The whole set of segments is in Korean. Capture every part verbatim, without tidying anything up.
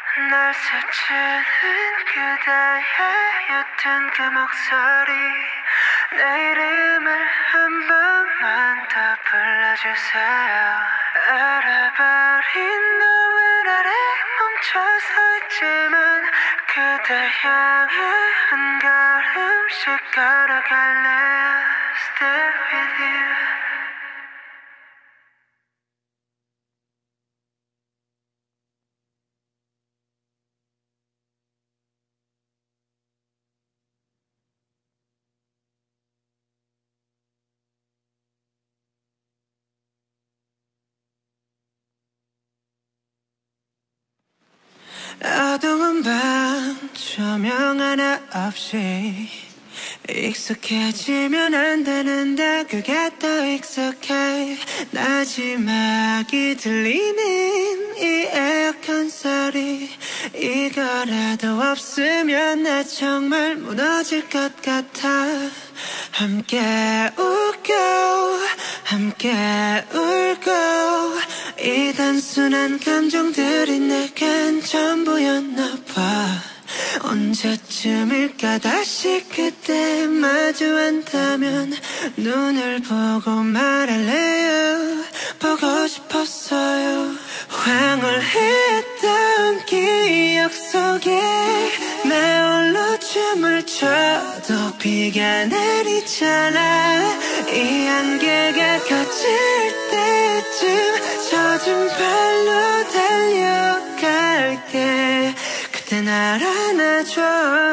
날 스치는 그대의 옅은 그 목소리 내 이름을 한 번만 더 불러주세요. 알아버린 노을 아래 멈춰서 있지만 그대 향해 한 걸음씩 걸어갈래요. Stay with you. 어두운 밤 조명 하나 없이 익숙해지면 안 되는데 그게 더 익숙해. 마지막이 들리는 이 에어컨 소리 이거라도 없으면 나 정말 무너질 것 같아. 함께 웃고 함께 울고 이 단순한 감정들이 내겐 전부였나 봐. 언제쯤일까 다시 그때 마주한다면 눈을 보고 말할래요. 보고 싶었어요. 황홀했던 기억 속에 나 홀로 춤을 춰도 비가 내리잖아. 이 안개가 걷힐 때쯤 젖은 발로 달려갈게. 그때 날 안아줘.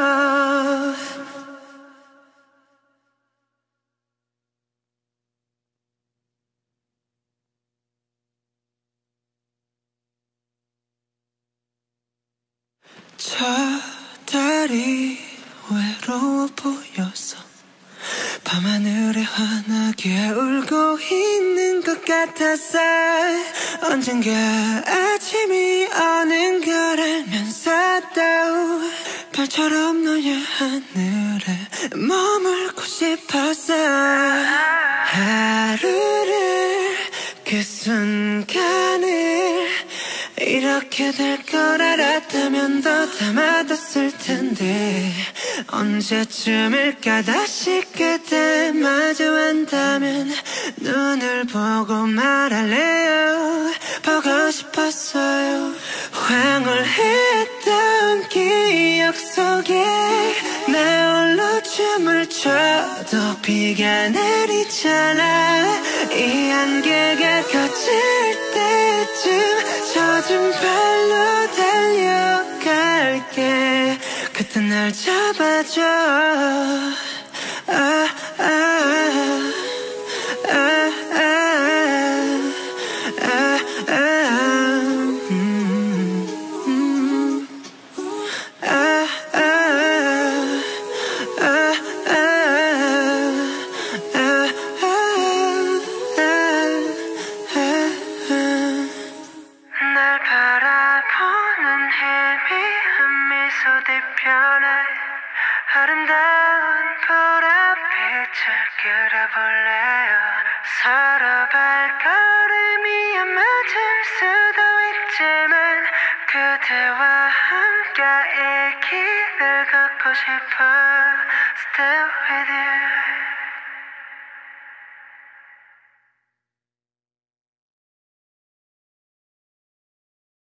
저 달이 외로워 보여서 밤하늘에 환하게 울고 있는 것 같았어. 언젠가 아침이 오는 걸 알면서도 별처럼 너의 하늘에 머물고 싶었어. 하루를 그 순간을 이렇게 될 걸 알았다면 더 담아뒀을 텐데 언제쯤일까 다시 그때 마주한다면 눈을 보고 말할래요. 보고 싶었어요. 황홀했던 기억 속에 나 홀로 춤을 춰도 비가 내리잖아. 이 안개가 걷힐 때쯤 젖은 발로 달려갈게. 그때 날 잡아줘. 아, 아, 아, 아, 아, 아, 음, 음, 아, 아, 아, 아, 아, 날 바라보는 희미한 미소 뒤편에 아름다운 보랏빛을 그려볼래요. 서로 발걸음이 안 맞을 수도 있지만 그대와 함께 이 길을 걷고 싶어. Stay with you.